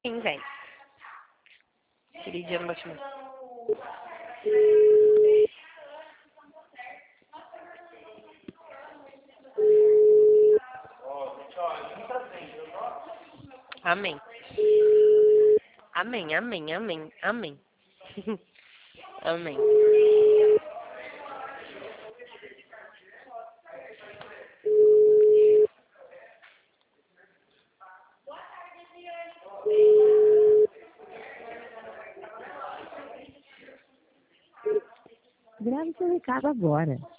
Sim, vem. Aquele dia no batimento. Amém. Amém, amém, amém, amém. Amém. Grave seu recado agora.